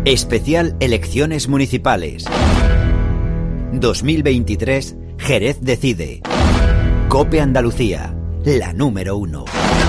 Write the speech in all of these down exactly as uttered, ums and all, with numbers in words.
Especial Elecciones Municipales. dos mil veintitrés, Jerez decide. COPE Andalucía, la número uno.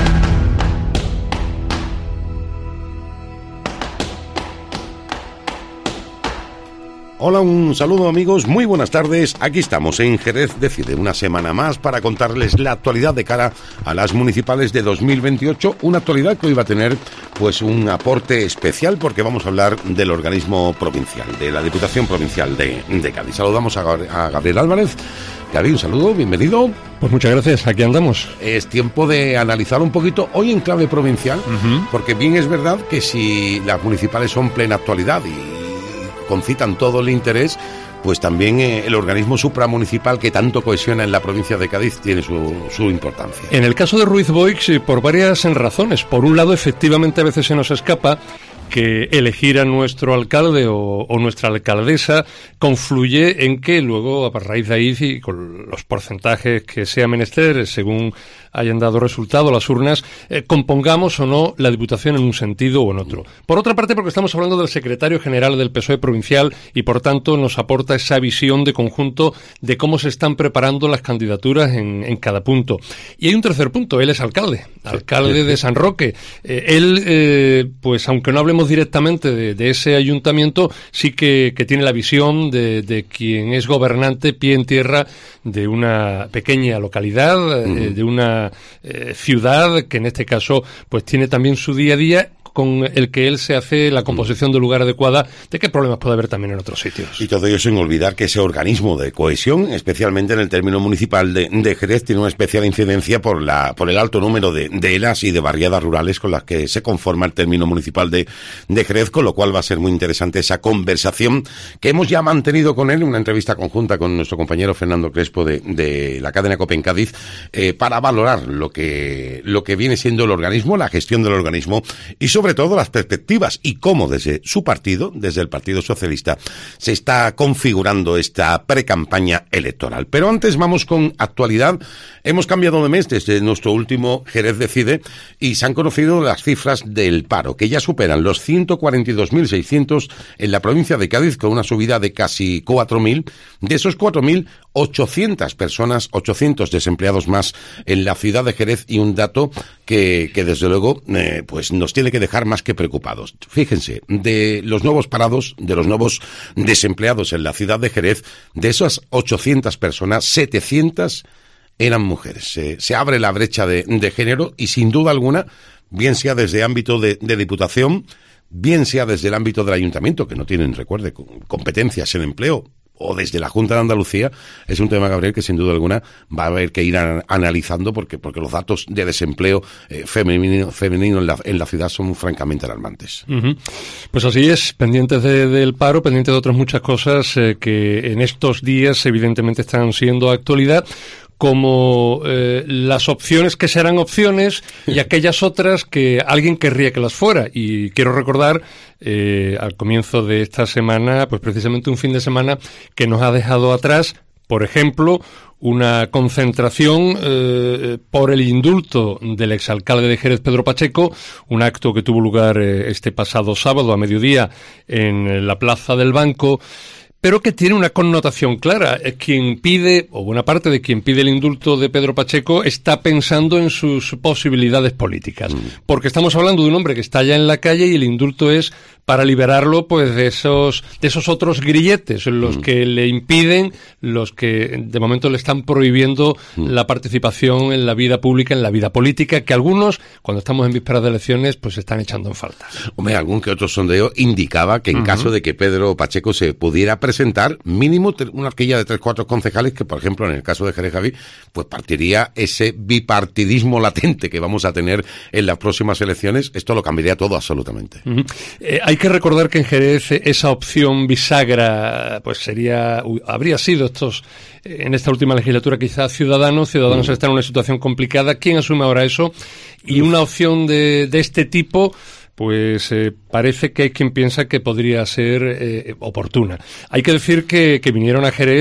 Hola, un saludo amigos, muy buenas tardes. Aquí estamos en Jerez decide, una semana más para contarles la actualidad de cara a las municipales de dos mil veintiocho, una actualidad que hoy va a tener pues un aporte especial porque vamos a hablar del organismo provincial, de la Diputación Provincial de, de Cádiz. Saludamos a, a Gabriel Álvarez. Gabriel, un saludo, bienvenido. Pues muchas gracias, aquí andamos. Es tiempo de analizar un poquito hoy en clave provincial, uh-huh. porque bien es verdad que si las municipales son plena actualidad y concitan todo el interés, pues también eh, el organismo supramunicipal que tanto cohesiona en la provincia de Cádiz tiene su, su importancia. En el caso de Ruiz Boix, eh, por varias razones. Por un lado, efectivamente, a veces se nos escapa que elegir a nuestro alcalde o, o nuestra alcaldesa confluye en que luego, a raíz de ahí, y con los porcentajes que sea menester, según hayan dado resultado las urnas, eh, compongamos o no la Diputación en un sentido o en otro. Por otra parte, porque estamos hablando del secretario general del P S O E provincial y, por tanto, nos aporta esa visión de conjunto de cómo se están preparando las candidaturas en, en cada punto. Y hay un tercer punto, él es alcalde, alcalde de San Roque. Eh, él, eh, pues aunque no hablemos directamente de, de ese ayuntamiento, sí que, que tiene la visión de, de quien es gobernante pie en tierra de una pequeña localidad, uh-huh. eh, de una eh, ciudad que en este caso pues tiene también su día a día, con el que él se hace la composición del lugar adecuada, de qué problemas puede haber también en otros sitios. Y todo ello sin olvidar que ese organismo de cohesión, especialmente en el término municipal de, de Jerez, tiene una especial incidencia por la por el alto número de, de eras y de barriadas rurales con las que se conforma el término municipal de, de Jerez, con lo cual va a ser muy interesante esa conversación que hemos ya mantenido con él, una entrevista conjunta con nuestro compañero Fernando Crespo de, de la cadena COPE en Cádiz, eh, para valorar lo que, lo que viene siendo el organismo, la gestión del organismo y sobre Sobre todo las perspectivas y cómo desde su partido, desde el Partido Socialista, se está configurando esta precampaña electoral. Pero antes vamos con actualidad. Hemos cambiado de mes desde nuestro último Jerez decide y se han conocido las cifras del paro, que ya superan los ciento cuarenta y dos mil seiscientos en la provincia de Cádiz, con una subida de casi cuatro mil. De esos cuatro mil, ochocientas personas, ochocientos desempleados más en la ciudad de Jerez, y un dato que, que desde luego eh, pues nos tiene que dejar más que preocupados. Fíjense, de los nuevos parados, de los nuevos desempleados en la ciudad de Jerez, de esas ochocientas personas, setecientas eran mujeres. Se, se abre la brecha de, de género y sin duda alguna, bien sea desde ámbito de, de diputación, bien sea desde el ámbito del ayuntamiento, que no tienen, recuerde, competencias en empleo, o desde la Junta de Andalucía, es un tema, Gabriel, que sin duda alguna va a haber que ir a, analizando porque porque los datos de desempleo eh, femenino, femenino en, la, en la ciudad son francamente alarmantes. Uh-huh. Pues así es, pendientes de, del paro, pendientes de otras muchas cosas eh, que en estos días evidentemente están siendo actualidad, como eh, las opciones que serán opciones y aquellas otras que alguien querría que las fuera. Y quiero recordar eh, al comienzo de esta semana, pues precisamente un fin de semana que nos ha dejado atrás, por ejemplo, una concentración eh, por el indulto del exalcalde de Jerez, Pedro Pacheco, un acto que tuvo lugar eh, este pasado sábado a mediodía en la Plaza del Banco, pero que tiene una connotación clara. Quien pide, o buena parte de quien pide el indulto de Pedro Pacheco, está pensando en sus posibilidades políticas. Mm. Porque estamos hablando de un hombre que está ya en la calle y el indulto es para liberarlo pues de esos de esos otros grilletes, los mm. que le impiden, los que de momento le están prohibiendo mm. la participación en la vida pública, en la vida política, que algunos, cuando estamos en vísperas de elecciones, pues están echando en falta. Hombre, algún que otro sondeo indicaba que en uh-huh. caso de que Pedro Pacheco se pudiera presentar, mínimo una horquilla de tres, cuatro concejales, que por ejemplo en el caso de Jerez, Javi, pues partiría ese bipartidismo latente que vamos a tener en las próximas elecciones. Esto lo cambiaría todo absolutamente. Uh-huh. Eh, hay que recordar que en Jerez esa opción bisagra pues sería, habría sido estos, en esta última legislatura quizás Ciudadanos. Ciudadanos uh-huh. está en una situación complicada. ¿Quién asume ahora eso? Y una opción de, de este tipo pues eh, parece que hay quien piensa que podría ser eh, oportuna. Hay que decir que, que vinieron a Jerez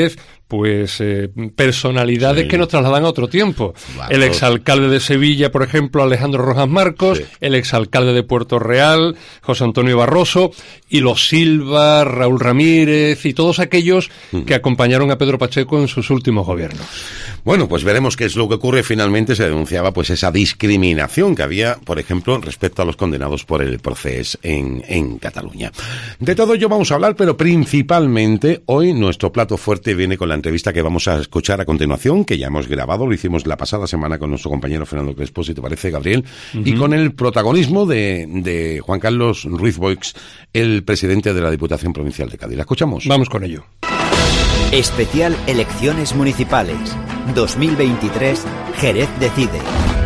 pues eh, personalidades sí. que nos trasladan a otro tiempo. Wow. El exalcalde de Sevilla, por ejemplo, Alejandro Rojas Marcos, sí. el exalcalde de Puerto Real, José Antonio Barroso, y los Silva, Raúl Ramírez y todos aquellos mm. que acompañaron a Pedro Pacheco en sus últimos gobiernos. Bueno, pues veremos qué es lo que ocurre. Finalmente se denunciaba pues esa discriminación que había, por ejemplo, respecto a los condenados por el Procés en, en Cataluña. De todo ello vamos a hablar, pero principalmente hoy nuestro plato fuerte viene con la entrevista que vamos a escuchar a continuación, que ya hemos grabado, lo hicimos la pasada semana con nuestro compañero Fernando Crespo, si te parece, Gabriel, uh-huh. y con el protagonismo de, de Juan Carlos Ruiz Boix, el presidente de la Diputación Provincial de Cádiz. ¿La escuchamos? Vamos con ello. Especial Elecciones Municipales dos mil veintitrés, Jerez decide.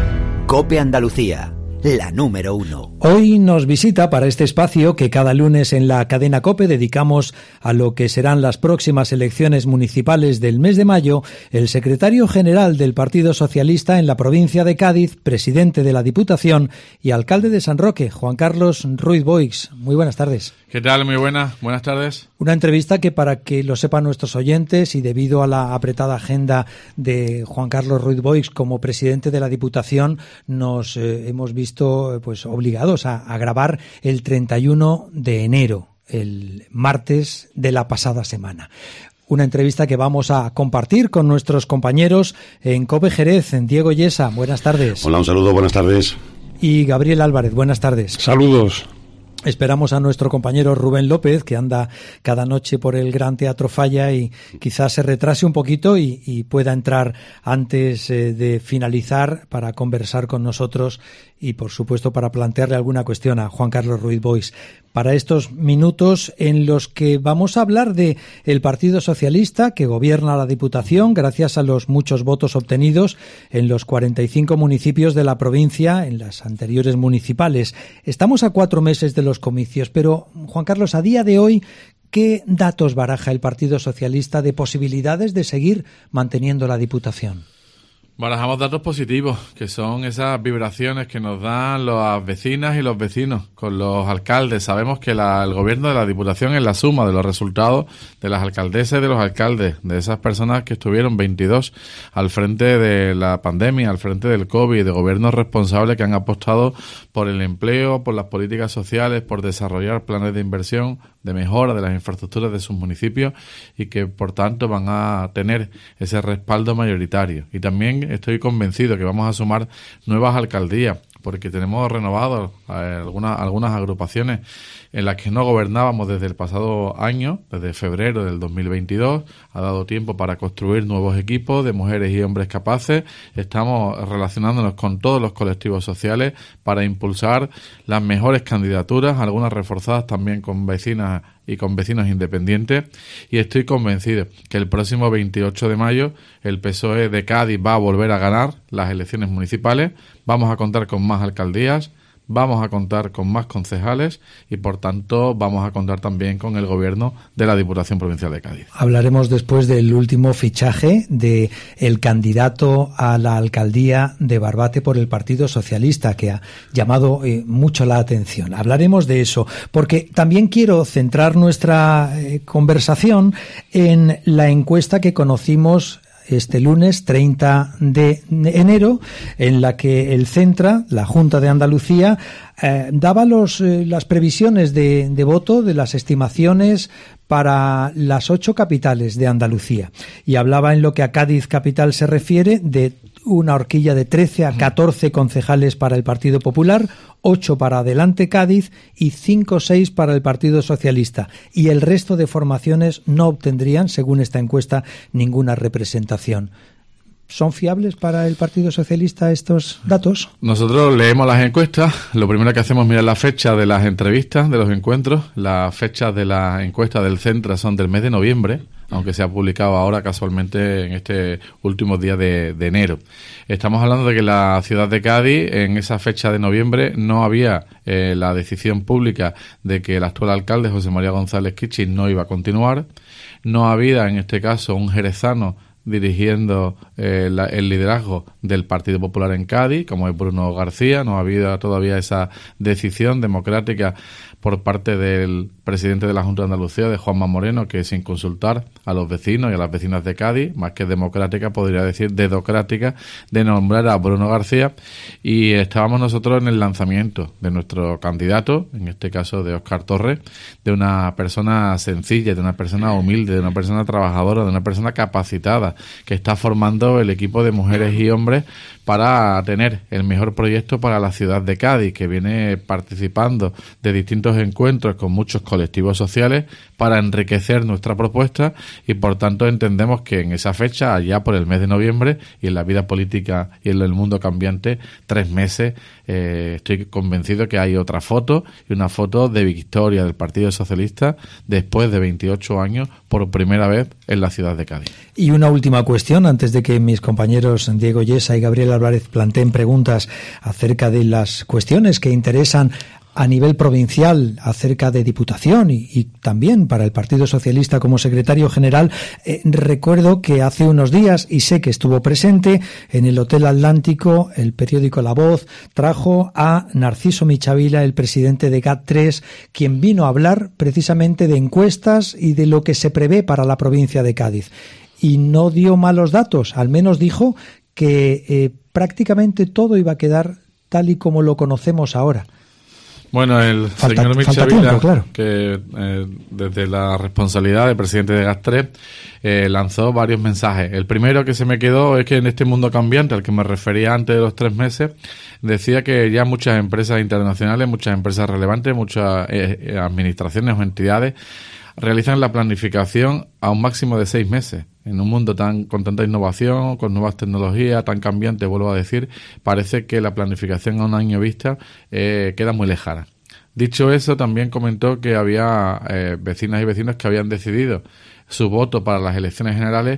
COPE Andalucía, la número uno. Hoy nos visita para este espacio que cada lunes en la cadena COPE dedicamos a lo que serán las próximas elecciones municipales del mes de mayo, el secretario general del Partido Socialista en la provincia de Cádiz, presidente de la Diputación y alcalde de San Roque, Juan Carlos Ruiz Boix. Muy buenas tardes. ¿Qué tal? Muy buenas. Buenas tardes. Una entrevista que, para que lo sepan nuestros oyentes y debido a la apretada agenda de Juan Carlos Ruiz Boix como presidente de la Diputación, nos eh, hemos visto pues obligados A, a grabar el treinta y uno de enero, el martes de la pasada semana. Una entrevista que vamos a compartir con nuestros compañeros en COPE Jerez, en Diego Yesa. Buenas tardes. Hola, un saludo, buenas tardes. Y Gabriel Álvarez, buenas tardes. Saludos. Esperamos a nuestro compañero Rubén López, que anda cada noche por el Gran Teatro Falla y quizás se retrase un poquito y, y pueda entrar antes eh, de finalizar para conversar con nosotros y, por supuesto, para plantearle alguna cuestión a Juan Carlos Ruiz Boix. Para estos minutos en los que vamos a hablar de el Partido Socialista, que gobierna la Diputación gracias a los muchos votos obtenidos en los cuarenta y cinco municipios de la provincia en las anteriores municipales. Estamos a cuatro meses de los comicios, pero, Juan Carlos, a día de hoy, ¿qué datos baraja el Partido Socialista de posibilidades de seguir manteniendo la Diputación? Barajamos datos positivos, que son esas vibraciones que nos dan las vecinas y los vecinos con los alcaldes. Sabemos que la, el gobierno de la Diputación es la suma de los resultados de las alcaldesas y de los alcaldes, de esas personas que estuvieron veintidós al frente de la pandemia, al frente del COVID, de gobiernos responsables que han apostado por el empleo, por las políticas sociales, por desarrollar planes de inversión, de mejora de las infraestructuras de sus municipios y que, por tanto, van a tener ese respaldo mayoritario. Y también estoy convencido que vamos a sumar nuevas alcaldías, porque tenemos renovado eh, algunas, algunas agrupaciones en las que no gobernábamos desde el pasado año, desde febrero del dos mil veintidós. Ha dado tiempo para construir nuevos equipos de mujeres y hombres capaces. Estamos relacionándonos con todos los colectivos sociales para impulsar las mejores candidaturas, algunas reforzadas también con vecinas y con vecinos independientes, y estoy convencido que el próximo veintiocho de mayo el P S O E de Cádiz va a volver a ganar las elecciones municipales. Vamos a contar con más alcaldías, vamos a contar con más concejales y, por tanto, vamos a contar también con el gobierno de la Diputación Provincial de Cádiz. Hablaremos después del último fichaje de el candidato a la alcaldía de Barbate por el Partido Socialista, que ha llamado eh, mucho la atención. Hablaremos de eso, porque también quiero centrar nuestra eh, conversación en la encuesta que conocimos este lunes treinta de enero, en la que el Centra, la Junta de Andalucía, eh, daba los, eh, las previsiones de, de voto de las estimaciones para las ocho capitales de Andalucía, y hablaba, en lo que a Cádiz capital se refiere, de una horquilla de trece a catorce concejales para el Partido Popular, ocho para Adelante Cádiz y cinco o seis para el Partido Socialista. Y el resto de formaciones no obtendrían, según esta encuesta, ninguna representación. ¿Son fiables para el Partido Socialista estos datos? Nosotros leemos las encuestas. Lo primero que hacemos es mirar la fecha de las entrevistas, de los encuentros. Las fechas de las encuestas del Centra son del mes de noviembre, aunque se ha publicado ahora casualmente en este último día de, de enero. Estamos hablando de que la ciudad de Cádiz, en esa fecha de noviembre, no había eh, la decisión pública de que el actual alcalde, José María González Kichi, no iba a continuar. No había, en este caso, un jerezano dirigiendo eh, la, el liderazgo del Partido Popular en Cádiz, como es Bruno García. No ha habido todavía esa decisión democrática por parte del presidente de la Junta de Andalucía, de Juanma Moreno, que sin consultar a los vecinos y a las vecinas de Cádiz, más que democrática, podría decir dedocrática, de nombrar a Bruno García, y estábamos nosotros en el lanzamiento de nuestro candidato, en este caso de Óscar Torres, de una persona sencilla, de una persona humilde, de una persona trabajadora, de una persona capacitada, que está formando el equipo de mujeres y hombres para tener el mejor proyecto para la ciudad de Cádiz, que viene participando de distintos encuentros con muchos colectivos sociales para enriquecer nuestra propuesta, y por tanto entendemos que en esa fecha, allá por el mes de noviembre, y en la vida política y en el mundo cambiante, tres meses, eh, estoy convencido que hay otra foto, y una foto de victoria del Partido Socialista después de veintiocho años por primera vez en la ciudad de Cádiz. Y una última cuestión, antes de que mis compañeros Diego Yesa y Gabriel Álvarez planteen preguntas acerca de las cuestiones que interesan a nivel provincial, acerca de Diputación y, y también para el Partido Socialista como secretario general. Eh, recuerdo que hace unos días, y sé que estuvo presente, en el Hotel Atlántico, el periódico La Voz trajo a Narciso Michavila, el presidente de G A T tres, quien vino a hablar precisamente de encuestas y de lo que se prevé para la provincia de Cádiz. Y no dio malos datos, al menos dijo que eh, prácticamente todo iba a quedar tal y como lo conocemos ahora. Bueno, el falta, señor Michavila, tiempo, claro. que eh, desde la responsabilidad de presidente de G A T tres eh, lanzó varios mensajes. El primero que se me quedó es que en este mundo cambiante al que me refería antes de los tres meses, decía que ya muchas empresas internacionales, muchas empresas relevantes, muchas eh, administraciones o entidades realizan la planificación a un máximo de seis meses. En un mundo tan con tanta innovación, con nuevas tecnologías, tan cambiante, vuelvo a decir, parece que la planificación a un año vista eh, queda muy lejana. Dicho eso, también comentó que había eh, vecinas y vecinos que habían decidido su voto para las elecciones generales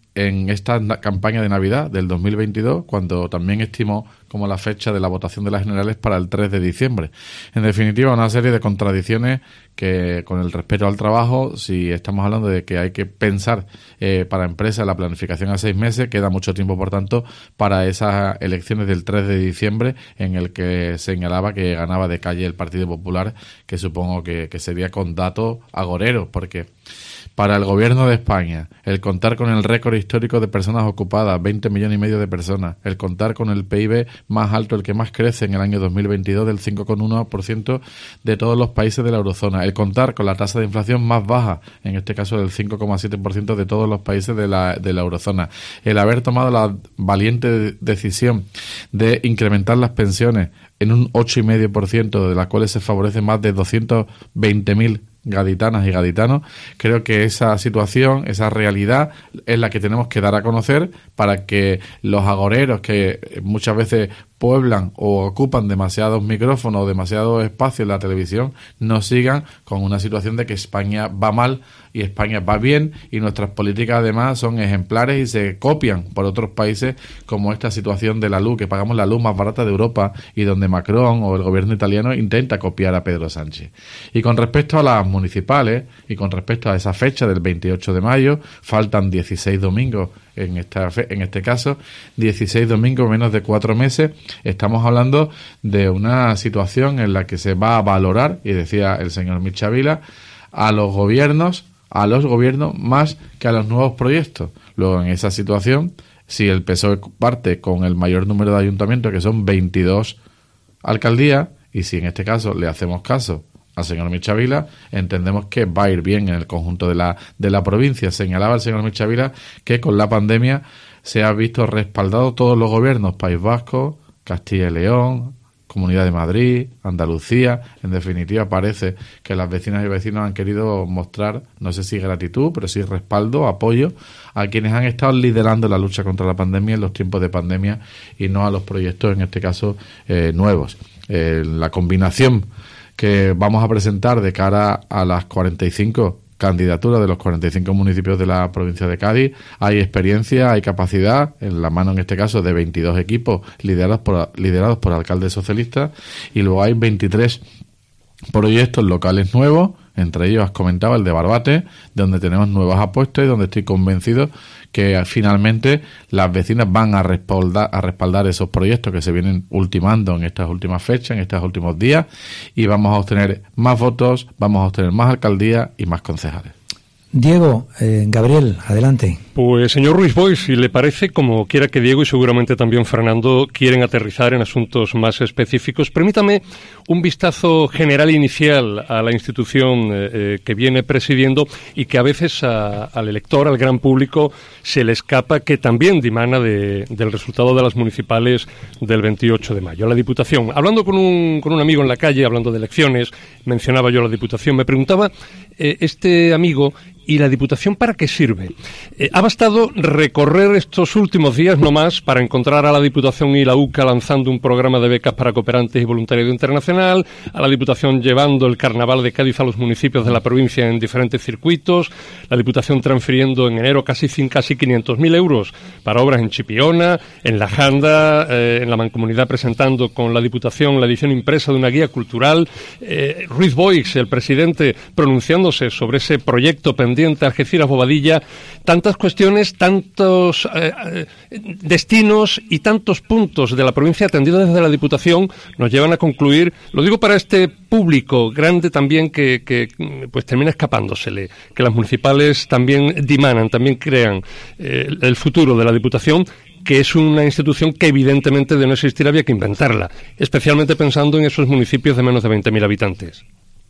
en esta campaña de Navidad del dos mil veintidós, cuando también estimó como la fecha de la votación de las generales para el tres de diciembre. En definitiva, una serie de contradicciones que, con el respeto al trabajo, si estamos hablando de que hay que pensar eh, para empresas la planificación a seis meses, queda mucho tiempo, por tanto, para esas elecciones del tres de diciembre, en el que señalaba que ganaba de calle el Partido Popular, que supongo que, que sería con datos agoreros, porque para el gobierno de España, el contar con el récord histórico de personas ocupadas, veinte millones y medio de personas, el contar con el P I B más alto, el que más crece en el año dos mil veintidós, del cinco coma uno por ciento de todos los países de la eurozona, el contar con la tasa de inflación más baja, en este caso del cinco coma siete por ciento de todos los países de la, de la eurozona, el haber tomado la valiente decisión de incrementar las pensiones en un ocho coma cinco por ciento, de las cuales se favorece más de doscientos veinte mil gaditanas y gaditanos, creo que esa situación, esa realidad es la que tenemos que dar a conocer para que los agoreros que muchas veces pueblan o ocupan demasiados micrófonos o demasiado espacio en la televisión no sigan con una situación de que España va mal y España va bien, y nuestras políticas además son ejemplares y se copian por otros países, como esta situación de la luz, que pagamos la luz más barata de Europa y donde Macron o el gobierno italiano intenta copiar a Pedro Sánchez. Y con respecto a las municipales y con respecto a esa fecha del veintiocho de mayo, faltan dieciséis domingos en esta fe, en este caso, dieciséis domingos, menos de cuatro meses. Estamos hablando de una situación en la que se va a valorar, y decía el señor Michavila, a los gobiernos, a los gobiernos más que a los nuevos proyectos. Luego, en esa situación, si el P S O E parte con el mayor número de ayuntamientos, que son veintidós alcaldías, y si en este caso le hacemos caso al señor Michavila, entendemos que va a ir bien en el conjunto de la de la provincia. Señalaba el señor Michavila que con la pandemia se ha visto respaldado todos los gobiernos, País Vasco, Castilla y León, Comunidad de Madrid, Andalucía. En definitiva, parece que las vecinas y vecinos han querido mostrar, no sé si gratitud, pero sí respaldo, apoyo a quienes han estado liderando la lucha contra la pandemia en los tiempos de pandemia, y no a los proyectos, en este caso, eh, nuevos. Eh, la combinación que vamos a presentar de cara a las cuarenta y cinco candidaturas de los cuarenta y cinco municipios de la provincia de Cádiz, hay experiencia, hay capacidad, en la mano en este caso de veintidós equipos liderados por liderados por alcaldes socialistas, y luego hay veintitrés proyectos locales nuevos, entre ellos has comentado el de Barbate, donde tenemos nuevas apuestas y donde estoy convencido que finalmente las vecinas van a respaldar, a respaldar esos proyectos que se vienen ultimando en estas últimas fechas, en estos últimos días, y vamos a obtener más votos, vamos a obtener más alcaldías y más concejales. Diego, eh, Gabriel, adelante. Pues señor Ruiz Boix, si le parece, como quiera que Diego y seguramente también Fernando quieren aterrizar en asuntos más específicos, permítame un vistazo general inicial a la institución eh, que viene presidiendo y que a veces a, al elector, al gran público, se le escapa, que también dimana de, del resultado de las municipales del veintiocho de mayo. La Diputación, hablando con un, con un amigo en la calle, hablando de elecciones, mencionaba yo la Diputación, me preguntaba eh, este amigo, ¿y la Diputación para qué sirve? Eh, ha bastado recorrer estos últimos días, no más, para encontrar a la Diputación y la U C A lanzando un programa de becas para cooperantes y voluntariado internacional, a la Diputación llevando el Carnaval de Cádiz a los municipios de la provincia en diferentes circuitos, la Diputación transfiriendo en enero casi, casi quinientos mil euros para obras en Chipiona, en La Janda, eh, en la Mancomunidad presentando con la Diputación la edición impresa de una guía cultural, eh, Ruiz Boix, el presidente, pronunciándose sobre ese proyecto pendiente Algeciras-Bobadilla, tantas cuestiones, tantos eh, eh, destinos y tantos puntos de la provincia atendidos desde la Diputación nos llevan a concluir, lo digo para este público grande también que, que pues termina escapándosele, que las municipales también dimanan, también crean eh, el futuro de la Diputación, que es una institución que evidentemente de no existir había que inventarla, especialmente pensando en esos municipios de menos de veinte mil habitantes.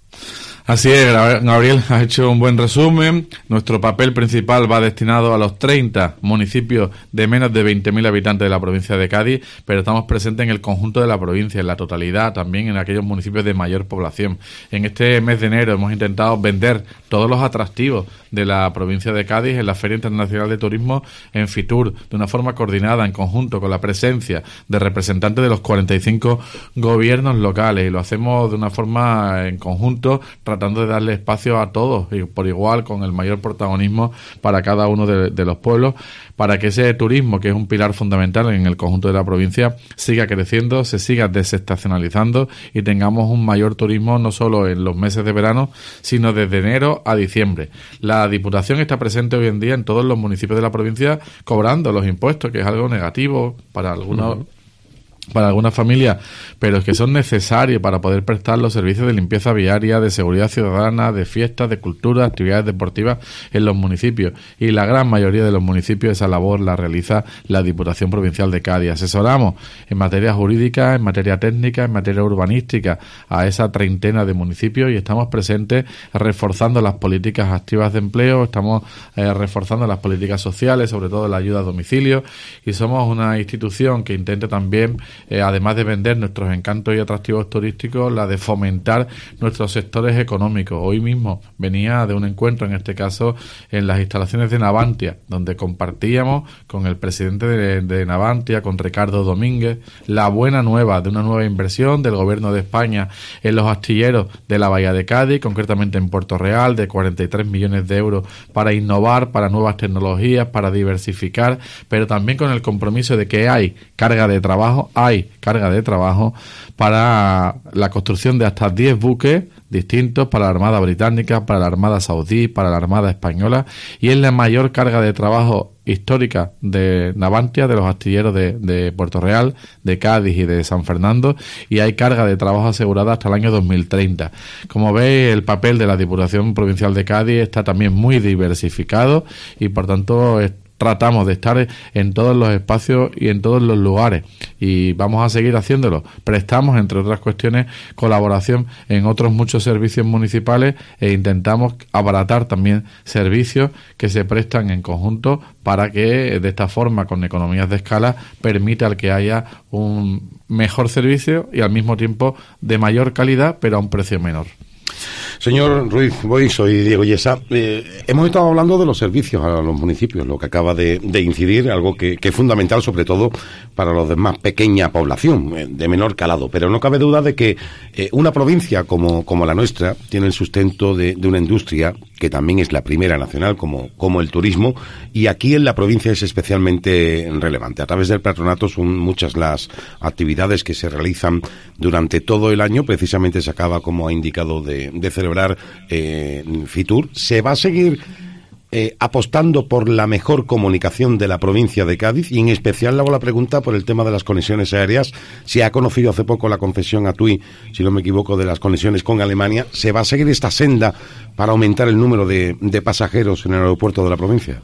Así es, Gabriel, has hecho un buen resumen. Nuestro papel principal va destinado a los treinta municipios de menos de veinte mil habitantes de la provincia de Cádiz, pero estamos presentes en el conjunto de la provincia, en la totalidad, también en aquellos municipios de mayor población. En este mes de enero hemos intentado vender todos los atractivos de la provincia de Cádiz en la Feria Internacional de Turismo en Fitur, de una forma coordinada, en conjunto, con la presencia de representantes de los cuarenta y cinco gobiernos locales, y lo hacemos de una forma en conjunto, tratando de darle espacio a todos y por igual, con el mayor protagonismo para cada uno de, de los pueblos, para que ese turismo, que es un pilar fundamental en el conjunto de la provincia, siga creciendo, se siga desestacionalizando y tengamos un mayor turismo no solo en los meses de verano, sino desde enero a diciembre. La Diputación está presente hoy en día en todos los municipios de la provincia cobrando los impuestos, que es algo negativo para algunos... Uh-huh. para algunas familias, pero es que son necesarios para poder prestar los servicios de limpieza viaria, de seguridad ciudadana, de fiestas, de cultura, actividades deportivas en los municipios. Y la gran mayoría de los municipios esa labor la realiza la Diputación Provincial de Cádiz. Asesoramos en materia jurídica, en materia técnica, en materia urbanística a esa treintena de municipios y estamos presentes reforzando las políticas activas de empleo, estamos eh, reforzando las políticas sociales, sobre todo la ayuda a domicilio, y somos una institución que intenta también Eh, además de vender nuestros encantos y atractivos turísticos, la de fomentar nuestros sectores económicos. Hoy mismo venía de un encuentro, en este caso en las instalaciones de Navantia, donde compartíamos con el presidente de, de Navantia, con Ricardo Domínguez, la buena nueva de una nueva inversión del Gobierno de España en los astilleros de la Bahía de Cádiz, concretamente en Puerto Real, de cuarenta y tres millones de euros para innovar, para nuevas tecnologías, para diversificar, pero también con el compromiso de que hay carga de trabajo, hay carga de trabajo para la construcción de hasta diez buques distintos para la Armada Británica, para la Armada Saudí, para la Armada Española, y es la mayor carga de trabajo histórica de Navantia, de los astilleros de, de Puerto Real, de Cádiz y de San Fernando, y hay carga de trabajo asegurada hasta el año dos mil treinta. Como veis, el papel de la Diputación Provincial de Cádiz está también muy diversificado y por tanto es tratamos de estar en todos los espacios y en todos los lugares y vamos a seguir haciéndolo. Prestamos, entre otras cuestiones, colaboración en otros muchos servicios municipales e intentamos abaratar también servicios que se prestan en conjunto para que de esta forma, con economías de escala, permita el que haya un mejor servicio y al mismo tiempo de mayor calidad, pero a un precio menor. Señor Ruiz Boix, soy Diego Yesa. Eh, hemos estado hablando de los servicios a los municipios, lo que acaba de, de incidir, algo que, que es fundamental, sobre todo para los de más pequeña población, eh, de menor calado. Pero no cabe duda de que eh, una provincia como, como la nuestra tiene el sustento de, de una industria que también es la primera nacional, como, como el turismo, y aquí en la provincia es especialmente relevante. A través del patronato son muchas las actividades que se realizan durante todo el año. Precisamente se acaba, como ha indicado, de, de celebrar eh, Fitur. Se va a seguir eh, apostando por la mejor comunicación de la provincia de Cádiz, y en especial le hago la pregunta por el tema de las conexiones aéreas. Se ha conocido hace poco la concesión a TUI, si no me equivoco, de las conexiones con Alemania. ¿Se va a seguir esta senda para aumentar el número de, de pasajeros en el aeropuerto de la provincia?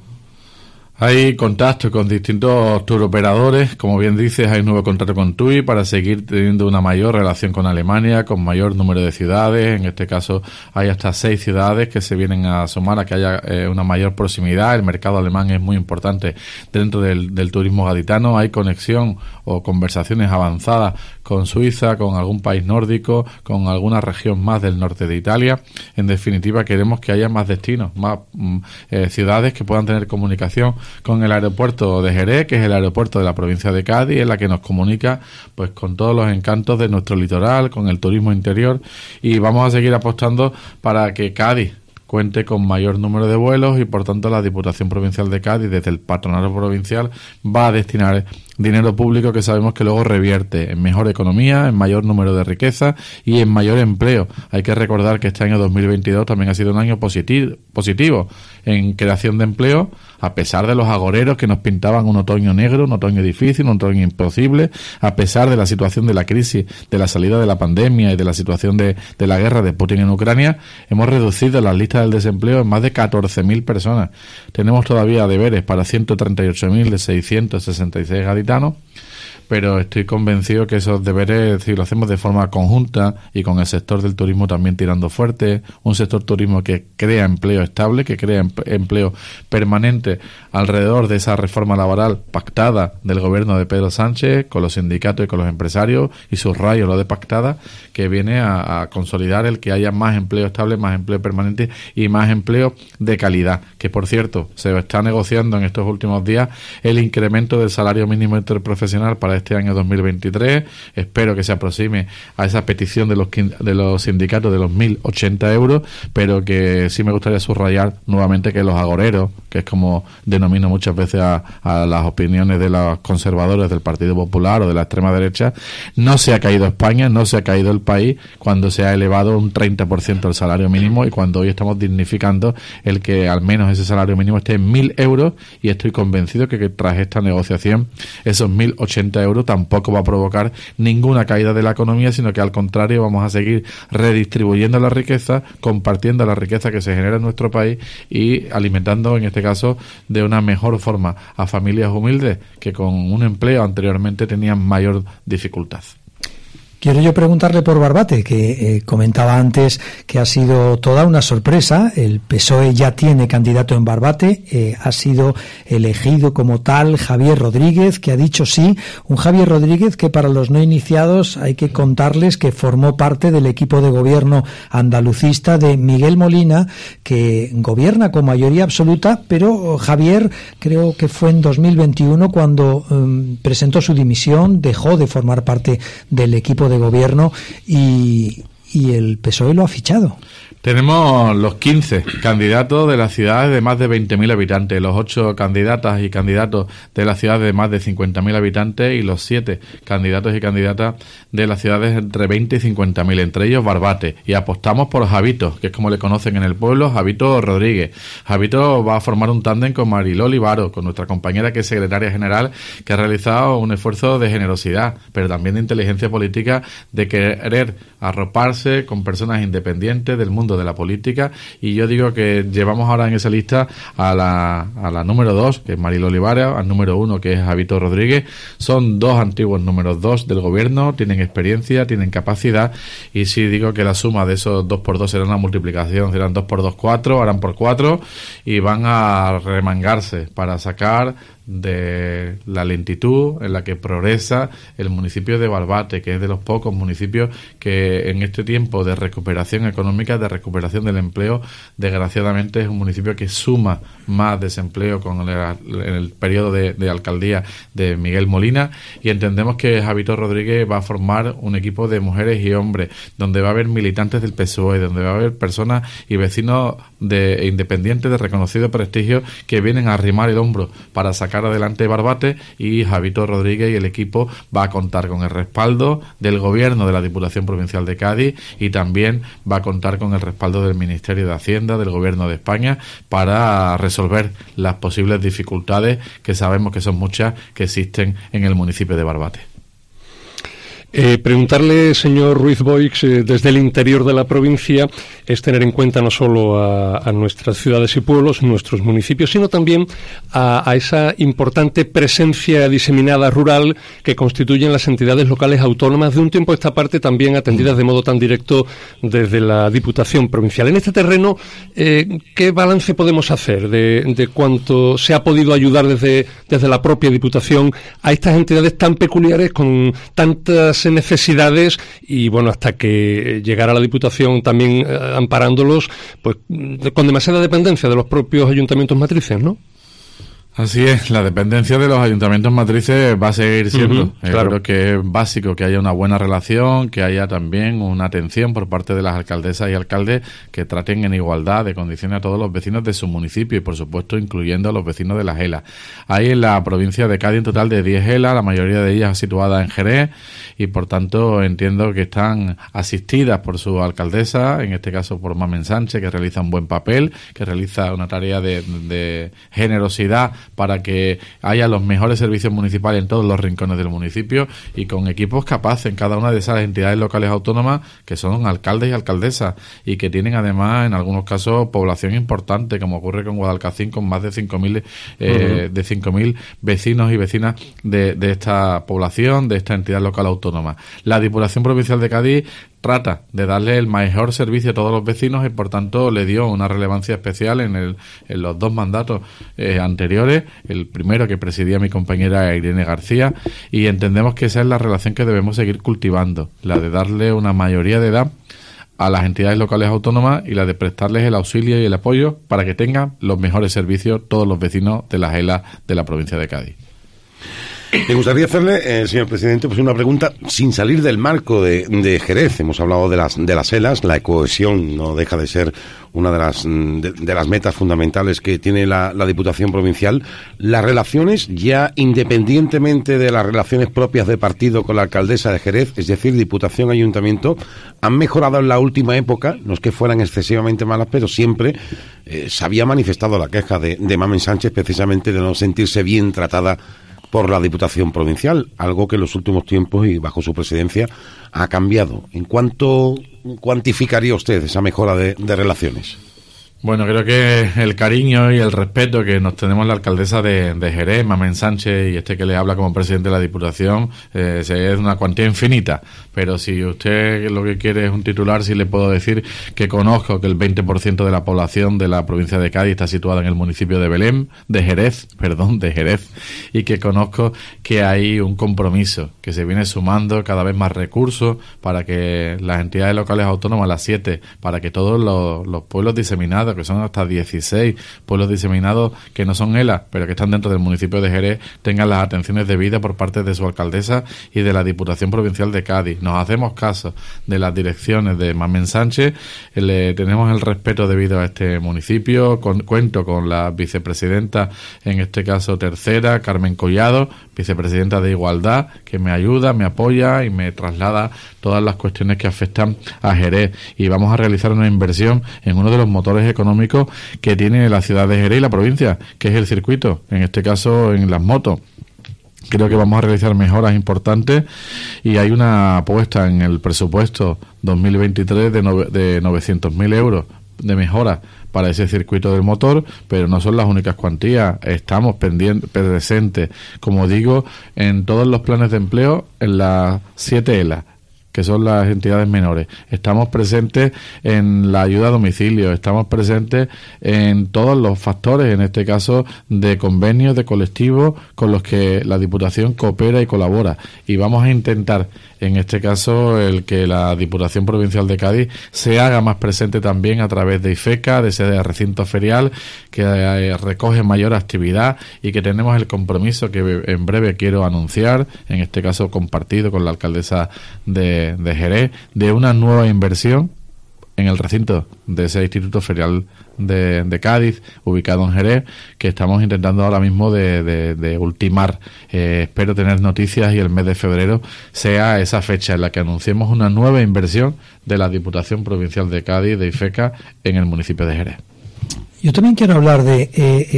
Hay contacto con distintos turoperadores, como bien dices, hay un nuevo contrato con TUI para seguir teniendo una mayor relación con Alemania, con mayor número de ciudades. En este caso hay hasta seis ciudades que se vienen a sumar a que haya eh, una mayor proximidad. El mercado alemán es muy importante dentro del, del turismo gaditano. Hay conexión o conversaciones avanzadas con Suiza, con algún país nórdico, con alguna región más del norte de Italia. En definitiva, queremos que haya más destinos, más mm, eh, ciudades que puedan tener comunicación con el aeropuerto de Jerez, que es el aeropuerto de la provincia de Cádiz, en la que nos comunica pues con todos los encantos de nuestro litoral, con el turismo interior, y vamos a seguir apostando para que Cádiz cuente con mayor número de vuelos, y por tanto la Diputación Provincial de Cádiz, desde el Patronato Provincial, va a destinar dinero público que sabemos que luego revierte en mejor economía, en mayor número de riqueza y en mayor empleo. Hay que recordar que este año dos mil veintidós también ha sido un año positivo, positivo en creación de empleo, a pesar de los agoreros que nos pintaban un otoño negro, un otoño difícil, un otoño imposible, a pesar de la situación de la crisis, de la salida de la pandemia y de la situación de, de la guerra de Putin en Ucrania. Hemos reducido las listas del desempleo en más de catorce mil personas. Tenemos todavía deberes para ciento treinta y ocho mil seiscientos sesenta y seis gaditanos, pero estoy convencido que esos deberes, si lo hacemos de forma conjunta y con el sector del turismo también tirando fuerte, un sector turismo que crea empleo estable, que crea empleo permanente alrededor de esa reforma laboral pactada del gobierno de Pedro Sánchez con los sindicatos y con los empresarios, y subrayo lo de pactada, que viene a, a consolidar el que haya más empleo estable, más empleo permanente y más empleo de calidad. Que, por cierto, se está negociando en estos últimos días el incremento del salario mínimo interprofesional para este año dos mil veintitrés. Espero que se aproxime a esa petición de los de los sindicatos de los mil ochenta euros, pero que sí me gustaría subrayar nuevamente que los agoreros, que es como denomino muchas veces a, a las opiniones de los conservadores del Partido Popular o de la extrema derecha, no se ha caído España, no se ha caído el país cuando se ha elevado un treinta por ciento el salario mínimo, y cuando hoy estamos dignificando el que al menos ese salario mínimo esté en mil euros, y estoy convencido que, que tras esta negociación esos mil ochenta euros tampoco va a provocar ninguna caída de la economía, sino que al contrario vamos a seguir redistribuyendo la riqueza, compartiendo la riqueza que se genera en nuestro país y alimentando, en este caso, de una mejor forma a familias humildes que con un empleo anteriormente tenían mayor dificultad. Quiero yo preguntarle por Barbate, que eh, comentaba antes que ha sido toda una sorpresa. El P S O E ya tiene candidato en Barbate, eh, ha sido elegido como tal Javier Rodríguez, que ha dicho sí, un Javier Rodríguez que para los no iniciados hay que contarles que formó parte del equipo de gobierno andalucista de Miguel Molina, que gobierna con mayoría absoluta, pero Javier creo que fue en dos mil veintiuno cuando um, presentó su dimisión, dejó de formar parte del equipo de gobierno y, y el P S O E lo ha fichado. Tenemos los quince candidatos de las ciudades de más de veinte mil habitantes, los ocho candidatas y candidatos de las ciudades de más de cincuenta mil habitantes y los siete candidatos y candidatas de las ciudades entre veinte y cincuenta mil, entre ellos Barbate. Y apostamos por Javito, que es como le conocen en el pueblo, Javito Rodríguez. Javito va a formar un tándem con Mariló Olivaro, con nuestra compañera que es secretaria general, que ha realizado un esfuerzo de generosidad, pero también de inteligencia política, de querer arroparse con personas independientes del mundo de la política, y yo digo que llevamos ahora en esa lista a la, a la número dos, que es Mariló Olivara, al número uno, que es Javito Rodríguez. Son dos antiguos números dos del gobierno, tienen experiencia, tienen capacidad, y sí digo que la suma de esos dos por dos será una multiplicación, serán dos por dos, cuatro, harán por cuatro, y van a remangarse para sacar de la lentitud en la que progresa el municipio de Barbate, que es de los pocos municipios que en este tiempo de recuperación económica, de recuperación del empleo, desgraciadamente es un municipio que suma más desempleo con el, en el periodo de, de alcaldía de Miguel Molina, y entendemos que Javito Rodríguez va a formar un equipo de mujeres y hombres, donde va a haber militantes del P S O E, donde va a haber personas y vecinos de independientes de reconocido prestigio que vienen a arrimar el hombro para sacar adelante Barbate, y Javito Rodríguez y el equipo va a contar con el respaldo del gobierno de la Diputación Provincial de Cádiz, y también va a contar con el respaldo del Ministerio de Hacienda, del Gobierno de España, para resolver las posibles dificultades que sabemos que son muchas que existen en el municipio de Barbate. Eh, preguntarle, señor Ruiz Boix, eh, desde el interior de la provincia, es tener en cuenta no solo a, a nuestras ciudades y pueblos, nuestros municipios, sino también a, a esa importante presencia diseminada rural que constituyen las entidades locales autónomas, de un tiempo a esta parte también atendidas de modo tan directo desde la Diputación Provincial. En este terreno, eh, ¿qué balance podemos hacer de, de cuánto se ha podido ayudar desde, desde la propia Diputación a estas entidades tan peculiares, con tantas necesidades, y bueno, hasta que llegara la Diputación también eh, amparándolos, pues de, con demasiada dependencia de los propios ayuntamientos matrices, ¿no? Así es, la dependencia de los ayuntamientos matrices va a seguir siendo. Uh-huh, eh, claro. Creo que es básico que haya una buena relación, que haya también una atención por parte de las alcaldesas y alcaldes que traten en igualdad de condiciones a todos los vecinos de su municipio, y por supuesto incluyendo a los vecinos de las E L A. Hay en la provincia de Cádiz un total de diez E L A, la mayoría de ellas situadas en Jerez, y por tanto entiendo que están asistidas por su alcaldesa, en este caso por Mamen Sánchez, que realiza un buen papel, que realiza una tarea de, de generosidad para que haya los mejores servicios municipales en todos los rincones del municipio, y con equipos capaces en cada una de esas entidades locales autónomas, que son alcaldes y alcaldesas, y que tienen además en algunos casos población importante, como ocurre con Guadalcacín, con más de cinco mil eh, uh-huh. de cinco mil vecinos y vecinas de, de esta población, de esta entidad local autónoma. La Diputación Provincial de Cádiz trata de darle el mejor servicio a todos los vecinos, y por tanto le dio una relevancia especial en, el, en los dos mandatos eh, anteriores, el primero que presidía mi compañera Irene García, y entendemos que esa es la relación que debemos seguir cultivando, la de darle una mayoría de edad a las entidades locales autónomas, y la de prestarles el auxilio y el apoyo para que tengan los mejores servicios todos los vecinos de las E L A de la provincia de Cádiz. Me gustaría hacerle, eh, señor presidente, pues una pregunta sin salir del marco de, de Jerez. Hemos hablado de las de las E L As, la cohesión no deja de ser una de las de, de las metas fundamentales que tiene la, la Diputación Provincial. Las relaciones, ya independientemente de las relaciones propias de partido con la alcaldesa de Jerez, es decir, Diputación, Ayuntamiento, han mejorado en la última época, no es que fueran excesivamente malas, pero siempre eh, se había manifestado la queja de, de Mamen Sánchez, precisamente de no sentirse bien tratada por la Diputación Provincial, algo que en los últimos tiempos y bajo su presidencia ha cambiado. ¿En cuánto cuantificaría usted esa mejora de, de relaciones? Bueno, creo que el cariño y el respeto que nos tenemos la alcaldesa de, de Jerez, Mamen Sánchez, y este que le habla como presidente de la Diputación, eh, es una cuantía infinita. Pero si usted lo que quiere es un titular, sí le puedo decir que conozco que el veinte por ciento de la población de la provincia de Cádiz está situada en el municipio de Belém, de Jerez, perdón, de Jerez, y que conozco que hay un compromiso, que se viene sumando cada vez más recursos para que las entidades locales autónomas, las siete, para que todos los, los pueblos diseminados, que son hasta dieciséis pueblos diseminados que no son E L A, pero que están dentro del municipio de Jerez, tengan las atenciones debidas por parte de su alcaldesa y de la Diputación Provincial de Cádiz. Nos hacemos caso de las direcciones de Mamen Sánchez, le tenemos el respeto debido a este municipio, con, cuento con la vicepresidenta, en este caso tercera, Carmen Collado, vicepresidenta de Igualdad, que me ayuda, me apoya y me traslada todas las cuestiones que afectan a Jerez, y vamos a realizar una inversión en uno de los motores económicos que tiene la ciudad de Jerez y la provincia, que es el circuito, en este caso en las motos. Creo que vamos a realizar mejoras importantes, y hay una apuesta en el presupuesto dos mil veintitrés de, no, de novecientos mil euros de mejora para ese circuito del motor, pero no son las únicas cuantías. Estamos pendientes, presentes, como digo, en todos los planes de empleo en las siete E L A, que son las entidades menores. Estamos presentes en la ayuda a domicilio, estamos presentes en todos los factores, en este caso de convenios, de colectivos con los que la Diputación coopera y colabora. Y vamos a intentar, en este caso, el que la Diputación Provincial de Cádiz se haga más presente también a través de IFECA, de ese recinto ferial, que eh, recoge mayor actividad y que tenemos el compromiso que en breve quiero anunciar, en este caso compartido con la alcaldesa de de Jerez, de una nueva inversión en el recinto de ese Instituto Ferial de, de Cádiz, ubicado en Jerez, que estamos intentando ahora mismo de, de, de ultimar. Eh, espero tener noticias y el mes de febrero sea esa fecha en la que anunciemos una nueva inversión de la Diputación Provincial de Cádiz, de IFECA, en el municipio de Jerez. Yo también quiero hablar de eh, eh,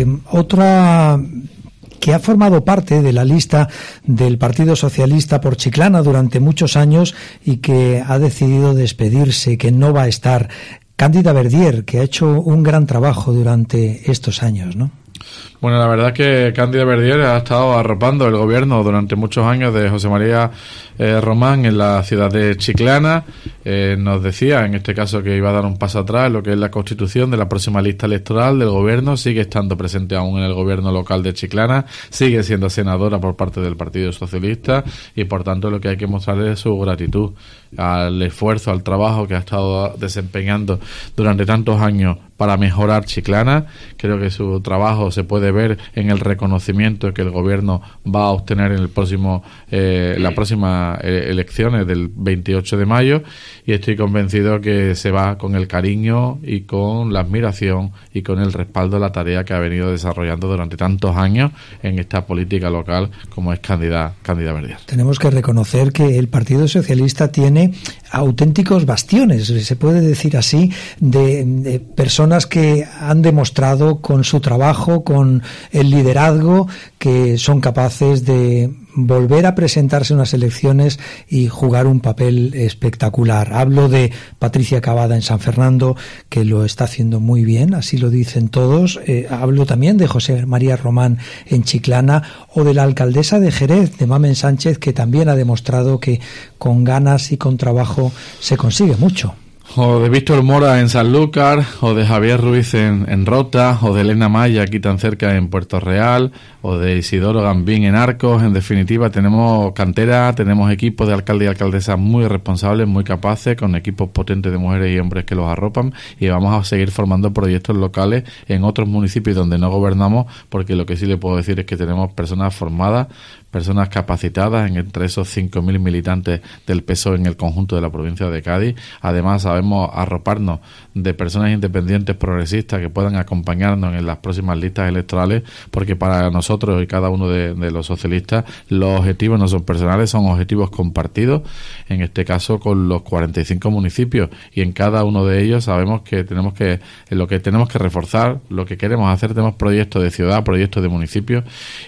otra que ha formado parte de la lista del Partido Socialista por Chiclana durante muchos años y que ha decidido despedirse, que no va a estar, Cándida Verdier, que ha hecho un gran trabajo durante estos años, ¿no? Bueno, la verdad es que Cándida Verdier ha estado arropando el gobierno durante muchos años de José María eh, Román en la ciudad de Chiclana. Eh, nos decía, en este caso, que iba a dar un paso atrás en lo que es la constitución de la próxima lista electoral del gobierno. Sigue estando presente aún en el gobierno local de Chiclana, sigue siendo senadora por parte del Partido Socialista y, por tanto, lo que hay que mostrarle es su gratitud al esfuerzo, al trabajo que ha estado desempeñando durante tantos años para mejorar Chiclana. Creo que su trabajo se puede ver en el reconocimiento que el gobierno va a obtener en el próximo eh, la próxima eh, elecciones del veintiocho de mayo, y estoy convencido que se va con el cariño y con la admiración y con el respaldo de la tarea que ha venido desarrollando durante tantos años en esta política local como es Cándida, Cándida Verdier. Tenemos que reconocer que el Partido Socialista tiene auténticos bastiones, se puede decir así, de, de personas que han demostrado con su trabajo, con el liderazgo, que son capaces de volver a presentarse en unas elecciones y jugar un papel espectacular. Hablo de Patricia Cavada en San Fernando, que lo está haciendo muy bien, así lo dicen todos. Eh, hablo también de José María Román en Chiclana, o de la alcaldesa de Jerez, de Mamen Sánchez, que también ha demostrado que con ganas y con trabajo se consigue mucho. O de Víctor Mora en Sanlúcar, o de Javier Ruiz en, en Rota, o de Elena Maya aquí tan cerca en Puerto Real, o de Isidoro Gambín en Arcos. En definitiva, tenemos cantera, tenemos equipos de alcalde y alcaldesas muy responsables, muy capaces, con equipos potentes de mujeres y hombres que los arropan, y vamos a seguir formando proyectos locales en otros municipios donde no gobernamos, porque lo que sí le puedo decir es que tenemos personas formadas, personas capacitadas en entre esos cinco mil militantes del P S O E en el conjunto de la provincia de Cádiz. Además, sabemos arroparnos de personas independientes progresistas que puedan acompañarnos en las próximas listas electorales, porque para nosotros y cada uno de, de los socialistas los objetivos no son personales, son objetivos compartidos, en este caso con los cuarenta y cinco municipios, y en cada uno de ellos sabemos que tenemos que, lo que tenemos que reforzar, lo que queremos hacer, tenemos proyectos de ciudad, proyectos de municipio,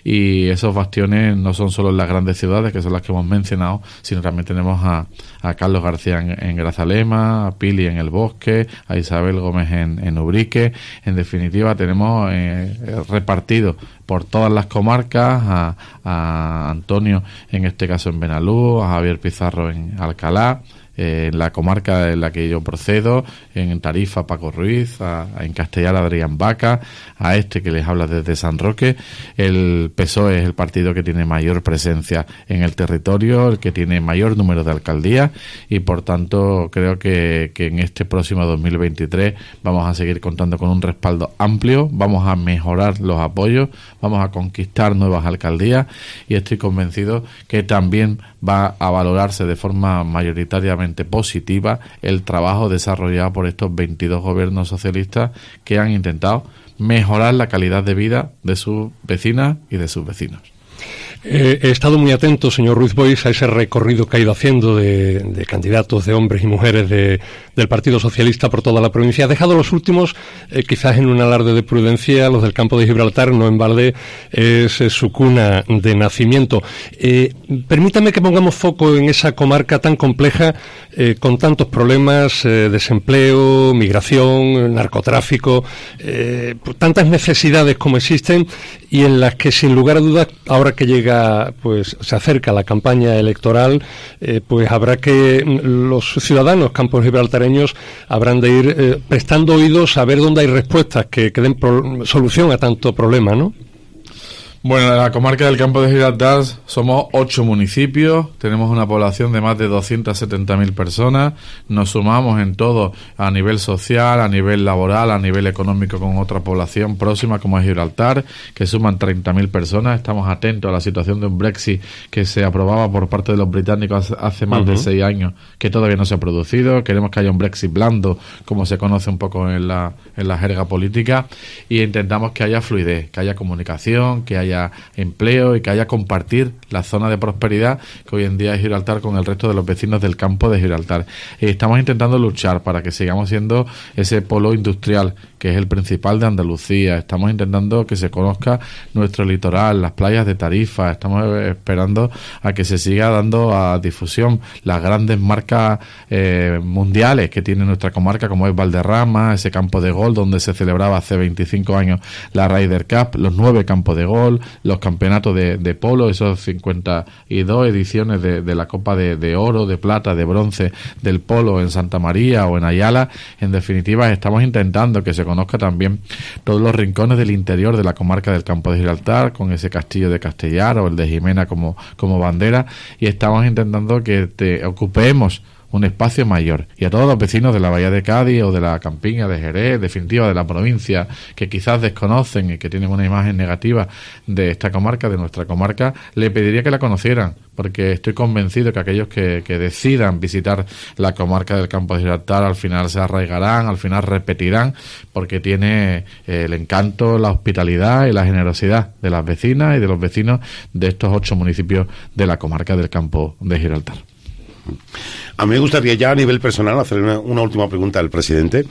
y esos bastiones no son solo en las grandes ciudades, que son las que hemos mencionado, sino también tenemos a, a Carlos García en, en Grazalema, a Pili en El Bosque, a Isabel Gómez en, en Ubrique. En definitiva, tenemos eh, repartido por todas las comarcas a, a Antonio, en este caso en Benalú, a Javier Pizarro en Alcalá, en la comarca en la que yo procedo, en Tarifa Paco Ruiz, a, a, en Castellar Adrián Vaca, a este que les habla desde San Roque. El P S O E es el partido que tiene mayor presencia en el territorio, el que tiene mayor número de alcaldías, y por tanto creo que, que en este próximo dos mil veintitrés vamos a seguir contando con un respaldo amplio, vamos a mejorar los apoyos, vamos a conquistar nuevas alcaldías, y estoy convencido que también va a valorarse de forma mayoritariamente positiva el trabajo desarrollado por estos veintidós gobiernos socialistas que han intentado mejorar la calidad de vida de sus vecinas y de sus vecinos. Eh, he estado muy atento, señor Ruiz Boix, a ese recorrido que ha ido haciendo de, de candidatos, de hombres y mujeres de, del Partido Socialista por toda la provincia. Ha dejado los últimos, eh, quizás en un alarde de prudencia, los del campo de Gibraltar, no en balde, es, es su cuna de nacimiento. Eh, permítame que pongamos foco en esa comarca tan compleja, eh, con tantos problemas, eh, desempleo, migración, narcotráfico, eh, tantas necesidades como existen, y en las que, sin lugar a dudas, ahora ahora que llega, pues se acerca la campaña electoral, eh, pues habrá que, los ciudadanos campos gibraltareños habrán de ir eh, prestando oídos a ver dónde hay respuestas que, que den pro, solución a tanto problema, ¿no? Bueno, en la comarca del Campo de Gibraltar somos ocho municipios, tenemos una población de más de doscientas setenta mil personas, nos sumamos en todo a nivel social, a nivel laboral, a nivel económico con otra población próxima como es Gibraltar, que suman treinta mil personas. Estamos atentos a la situación de un Brexit que se aprobaba por parte de los británicos hace más uh-huh. de seis años, que todavía no se ha producido. Queremos que haya un Brexit blando, como se conoce un poco en la, en la jerga política, y intentamos que haya fluidez, que haya comunicación, que haya haya empleo y que haya compartir la zona de prosperidad que hoy en día es Gibraltar con el resto de los vecinos del campo de Gibraltar. Y estamos intentando luchar para que sigamos siendo ese polo industrial que es el principal de Andalucía. Estamos intentando que se conozca nuestro litoral, las playas de Tarifa. Estamos esperando a que se siga dando a difusión las grandes marcas eh, mundiales que tiene nuestra comarca, como es Valderrama, ese campo de gol donde se celebraba hace veinticinco años la Ryder Cup, los nueve campos de gol, los campeonatos de, de polo, esos cincuenta y dos ediciones de, de la Copa de, de Oro, de Plata, de Bronce del polo en Santa María o en Ayala. En definitiva, estamos intentando que se conozca también todos los rincones del interior de la comarca del Campo de Gibraltar, con ese castillo de Castellar o el de Jimena como, como bandera, y estamos intentando que te ocupemos un espacio mayor. Y a todos los vecinos de la Bahía de Cádiz o de la Campiña de Jerez, en definitiva de la provincia, que quizás desconocen y que tienen una imagen negativa de esta comarca, de nuestra comarca, le pediría que la conocieran, porque estoy convencido que aquellos que, que decidan visitar la comarca del Campo de Gibraltar al final se arraigarán, al final repetirán, porque tiene eh, el encanto, la hospitalidad y la generosidad de las vecinas y de los vecinos de estos ocho municipios de la comarca del Campo de Gibraltar. A mí me gustaría ya a nivel personal hacer una, una última pregunta al presidente,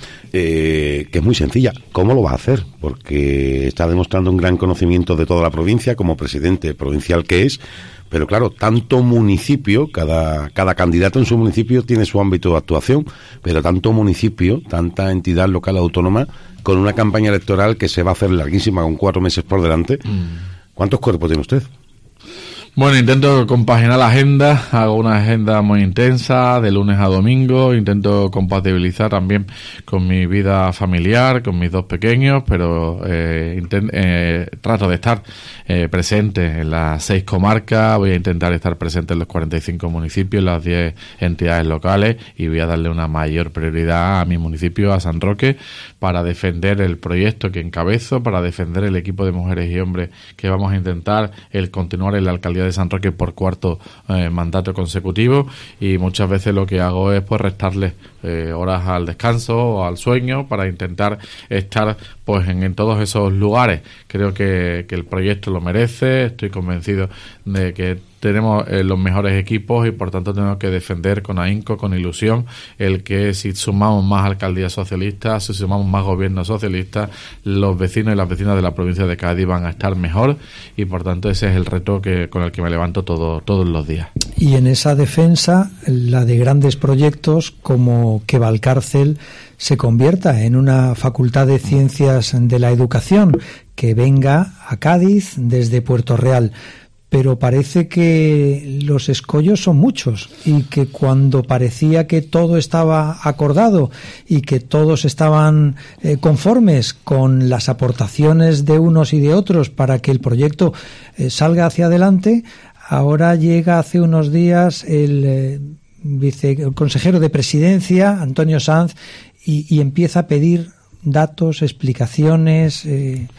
eh, que es muy sencilla. ¿Cómo lo va a hacer? Porque está demostrando un gran conocimiento de toda la provincia como presidente provincial que es, pero claro, tanto municipio, cada, cada candidato en su municipio tiene su ámbito de actuación, pero tanto municipio, tanta entidad local autónoma, con una campaña electoral que se va a hacer larguísima con cuatro meses por delante. ¿Cuántos cuerpos tiene usted? Bueno, intento compaginar la agenda, hago una agenda muy intensa, de lunes a domingo, intento compatibilizar también con mi vida familiar, con mis dos pequeños, pero eh, intent, eh, trato de estar eh, presente en las seis comarcas, voy a intentar estar presente en los cuarenta y cinco municipios, las diez entidades locales, y voy a darle una mayor prioridad a mi municipio, a San Roque, para defender el proyecto que encabezo, para defender el equipo de mujeres y hombres que vamos a intentar el continuar en la alcaldía de San Roque por cuarto eh, mandato consecutivo, y muchas veces lo que hago es pues restarle eh, horas al descanso o al sueño para intentar estar pues en, en todos esos lugares. Creo que, que el proyecto lo merece, estoy convencido de que tenemos eh, los mejores equipos y por tanto tenemos que defender con ahínco, con ilusión, el que si sumamos más alcaldías socialistas, si sumamos más gobiernos socialistas, los vecinos y las vecinas de la provincia de Cádiz van a estar mejor, y por tanto ese es el reto que con el que me levanto todo, todos los días. Y en esa defensa, la de grandes proyectos como que Valcárcel se convierta en una facultad de ciencias de la educación que venga a Cádiz desde Puerto Real. Pero parece que los escollos son muchos y que cuando parecía que todo estaba acordado y que todos estaban eh, conformes con las aportaciones de unos y de otros para que el proyecto eh, salga hacia adelante, ahora llega hace unos días el, eh, vice, el consejero de Presidencia, Antonio Sanz, y, y empieza a pedir datos, explicaciones. Eh,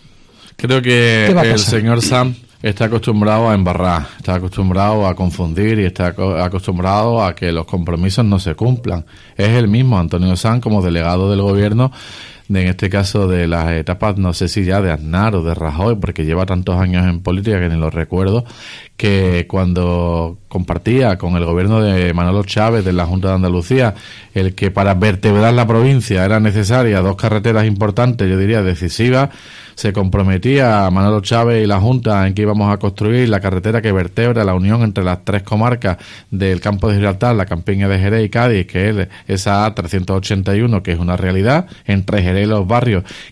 Creo que el señor Sanz está acostumbrado a embarrar, está acostumbrado a confundir y está acostumbrado a que los compromisos no se cumplan. Es el mismo Antonio Sanz como delegado del gobierno, de, en este caso de las etapas, no sé si ya de Aznar o de Rajoy, porque lleva tantos años en política que ni lo recuerdo, que cuando compartía con el gobierno de Manolo Chávez de la Junta de Andalucía el que para vertebrar la provincia era necesaria dos carreteras importantes, yo diría decisivas, se comprometía a Manolo Chávez y la Junta en que íbamos a construir la carretera que vertebra la unión entre las tres comarcas del Campo de Gibraltar, la Campiña de Jerez y Cádiz, que es esa A trescientos ochenta y uno, que es una realidad, entre Jerez y los barrios,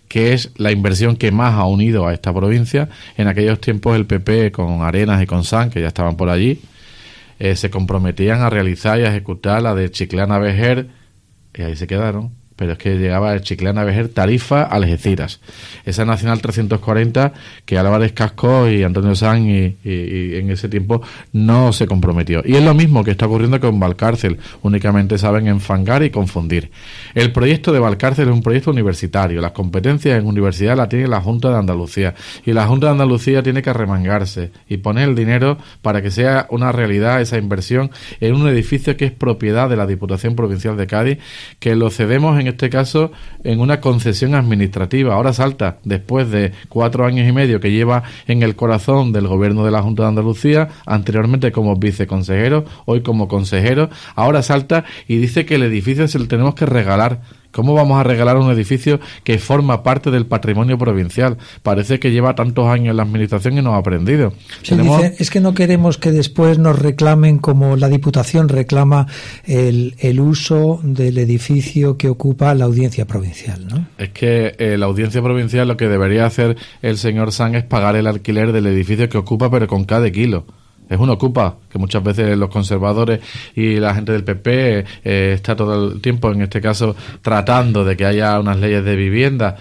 que es la inversión que más ha unido a esta provincia. En aquellos tiempos el P P con Arenas y con Sanz, que ya estaban por allí, eh, se comprometían a realizar y a ejecutar la de Chiclana-Vejer, y ahí se quedaron. Pero es que llegaba el Chiclana-Vejer, Tarifa, Algeciras. Esa Nacional trescientos cuarenta que Álvarez Cascos y Antonio Sanz y, y, y en ese tiempo no se comprometió. Y es lo mismo que está ocurriendo con Valcárcel, únicamente saben enfangar y confundir. El proyecto de Valcárcel es un proyecto universitario, las competencias en universidad las tiene la Junta de Andalucía, y la Junta de Andalucía tiene que arremangarse y poner el dinero para que sea una realidad esa inversión en un edificio que es propiedad de la Diputación Provincial de Cádiz, que lo cedemos en este caso en una concesión administrativa. Ahora salta, después de cuatro años y medio que lleva en el corazón del gobierno de la Junta de Andalucía, anteriormente como viceconsejero, hoy como consejero, ahora salta y dice que el edificio se lo tenemos que regalar. ¿Cómo vamos a regalar un edificio que forma parte del patrimonio provincial? Parece que lleva tantos años en la administración y no ha aprendido. Se Tenemos... dice, es que no queremos que después nos reclamen, como la Diputación reclama, el, el uso del edificio que ocupa la Audiencia Provincial, ¿no? Es que eh, la Audiencia Provincial lo que debería hacer el señor Sanz es pagar el alquiler del edificio que ocupa, pero con cada kilo. Es un ocupa, que muchas veces los conservadores y la gente del P P eh, está todo el tiempo, en este caso, tratando de que haya unas leyes de vivienda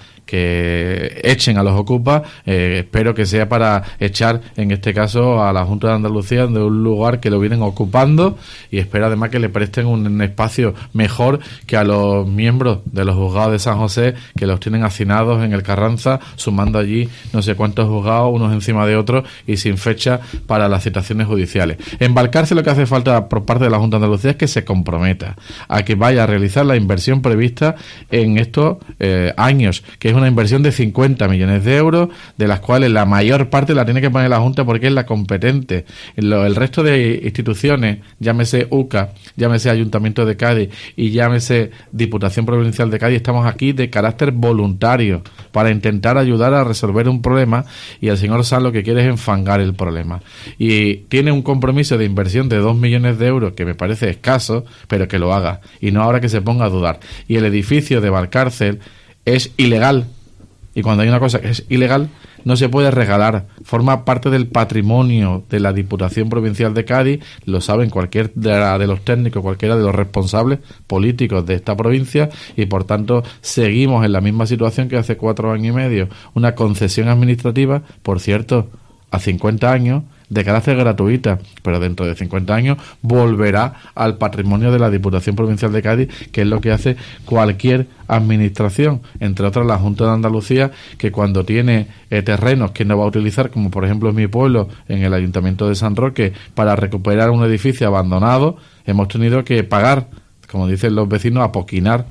que echen a los ocupas. Eh, espero que sea para echar, en este caso, a la Junta de Andalucía de un lugar que lo vienen ocupando, y espero además que le presten un espacio mejor que a los miembros de los juzgados de San José, que los tienen hacinados en el Carranza, sumando allí no sé cuántos juzgados, unos encima de otros, y sin fecha para las citaciones judiciales. En Valcárcel lo que hace falta por parte de la Junta de Andalucía es que se comprometa a que vaya a realizar la inversión prevista en estos eh, años, que es una inversión de cincuenta millones de euros, de las cuales la mayor parte la tiene que poner la Junta porque es la competente. Lo, el resto de instituciones, llámese U C A, llámese Ayuntamiento de Cádiz y llámese Diputación Provincial de Cádiz, estamos aquí de carácter voluntario para intentar ayudar a resolver un problema, y el señor Sanz lo que quiere es enfangar el problema. Y tiene un compromiso de inversión de dos millones de euros que me parece escaso, pero que lo haga, y no ahora que se ponga a dudar. Y el edificio de Valcárcel es ilegal, y cuando hay una cosa que es ilegal no se puede regalar, forma parte del patrimonio de la Diputación Provincial de Cádiz, lo saben cualquier de, la, de los técnicos, cualquiera de los responsables políticos de esta provincia, y por tanto seguimos en la misma situación que hace cuatro años y medio, una concesión administrativa, por cierto, a cincuenta años, de carácter gratuita, pero dentro de cincuenta años volverá al patrimonio de la Diputación Provincial de Cádiz, que es lo que hace cualquier administración, entre otras la Junta de Andalucía, que cuando tiene eh, terrenos que no va a utilizar, como por ejemplo en mi pueblo, en el Ayuntamiento de San Roque, para recuperar un edificio abandonado, hemos tenido que pagar, como dicen los vecinos, apoquinar.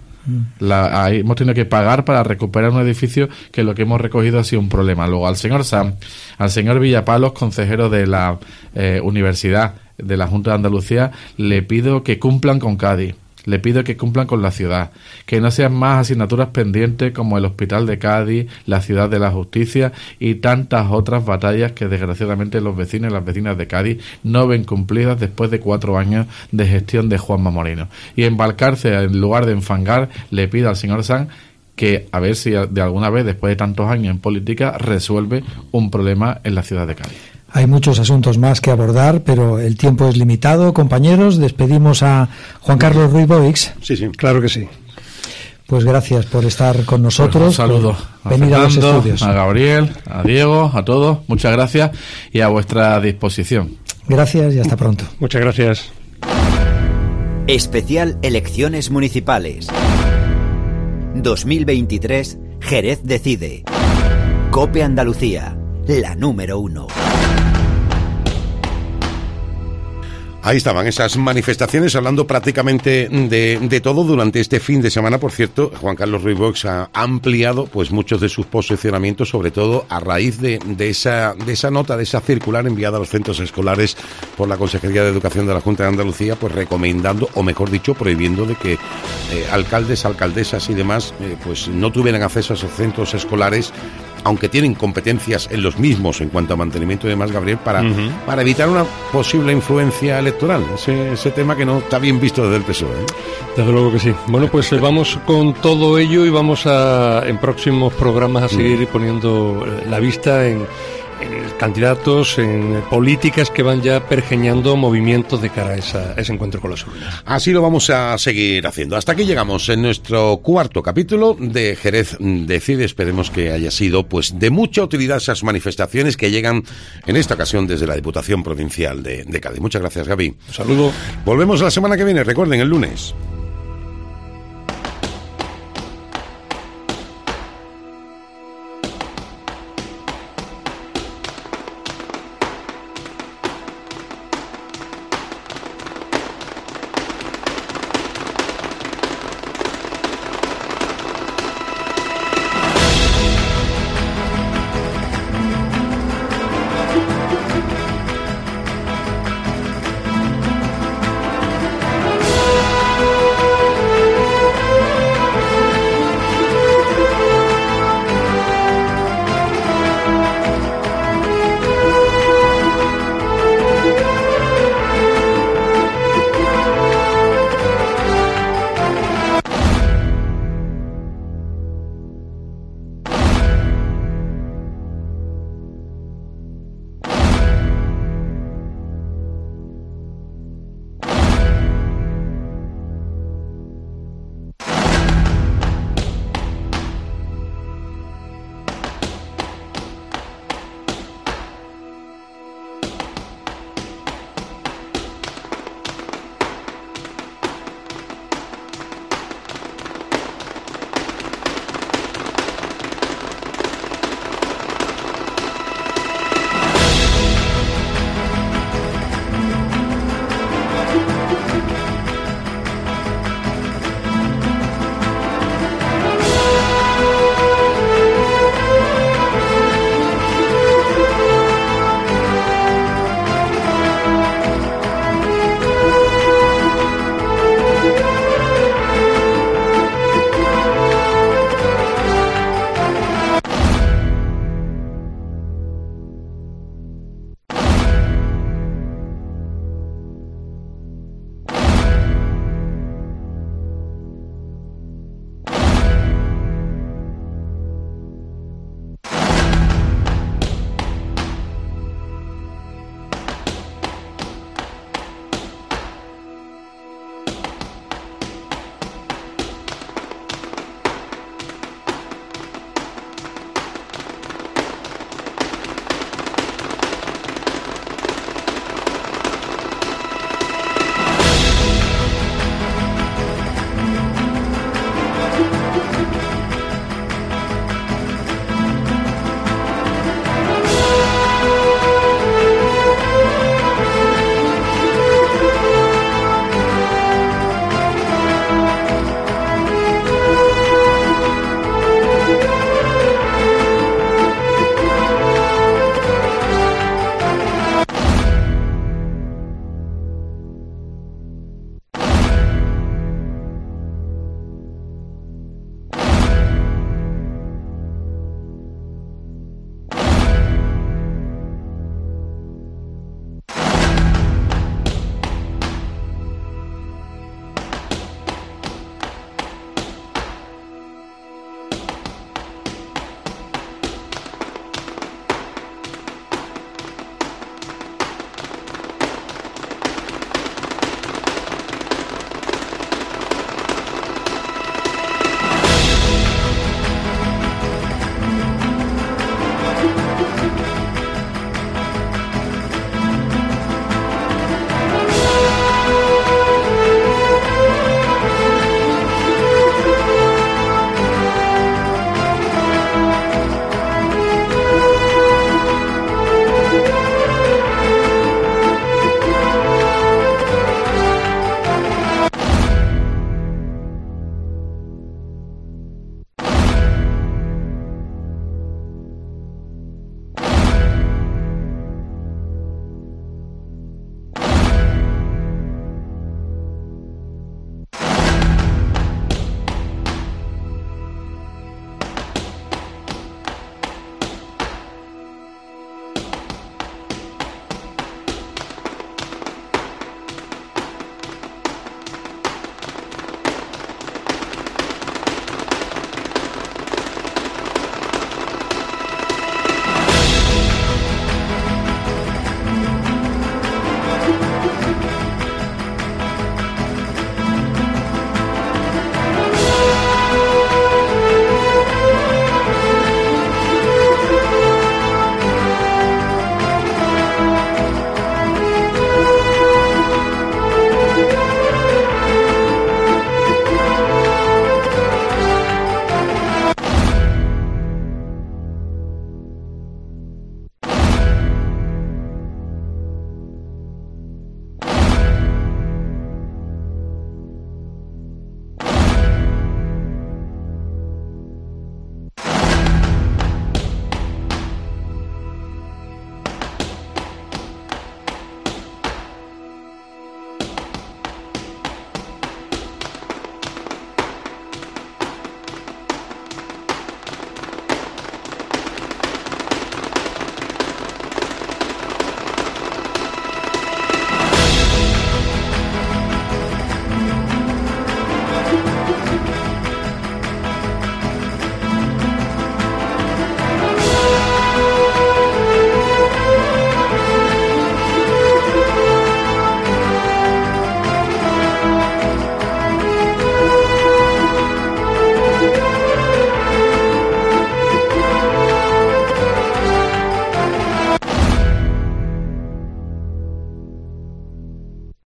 La, ahí hemos tenido que pagar para recuperar un edificio que lo que hemos recogido ha sido un problema. Luego al señor Sanz, al señor Villapalos, consejero de la eh, Universidad de la Junta de Andalucía, le pido que cumplan con Cádiz, le pido que cumplan con la ciudad, que no sean más asignaturas pendientes como el Hospital de Cádiz, la Ciudad de la Justicia y tantas otras batallas que desgraciadamente los vecinos y las vecinas de Cádiz no ven cumplidas después de cuatro años de gestión de Juanma Moreno. Y en Valcárcel, en lugar de enfangar, le pido al señor Sanz que a ver si de alguna vez, después de tantos años en política, resuelve un problema en la ciudad de Cádiz. Hay muchos asuntos más que abordar, pero el tiempo es limitado. Compañeros, despedimos a Juan Carlos Ruiz Boix. Sí, sí, claro que sí. Pues gracias por estar con nosotros. Pues un saludo a venir Fernando, a los estudios. A Gabriel, a Diego, a todos. Muchas gracias y a vuestra disposición. Gracias y hasta pronto. Muchas gracias. Especial Elecciones Municipales. dos mil veintitrés, Jerez decide. COPE Andalucía, la número uno. Ahí estaban esas manifestaciones, hablando prácticamente de, de todo durante este fin de semana. Por cierto, Juan Carlos Ruiz Boix ha ampliado pues muchos de sus posicionamientos, sobre todo a raíz de, de esa de esa nota, de esa circular enviada a los centros escolares por la Consejería de Educación de la Junta de Andalucía, pues recomendando, o mejor dicho, prohibiendo de que eh, alcaldes, alcaldesas y demás eh, pues no tuvieran acceso a esos centros escolares, aunque tienen competencias en los mismos en cuanto a mantenimiento y demás, Gabriel, para, uh-huh. para evitar una posible influencia electoral. Ese, ese tema que no está bien visto desde el P S O E. ¿eh? Desde luego que sí. Bueno, pues vamos con todo ello y vamos a, en próximos programas, a seguir uh-huh. poniendo la vista en... en candidatos, en políticas que van ya pergeñando movimientos de cara a, esa, a ese encuentro con las urnas. Así lo vamos a seguir haciendo. Hasta aquí llegamos en nuestro cuarto capítulo de Jerez Decide. Esperemos que haya sido pues de mucha utilidad esas manifestaciones que llegan en esta ocasión desde la Diputación Provincial de, de Cádiz. Muchas gracias, Gaby. Un saludo. Volvemos la semana que viene, recuerden, el lunes.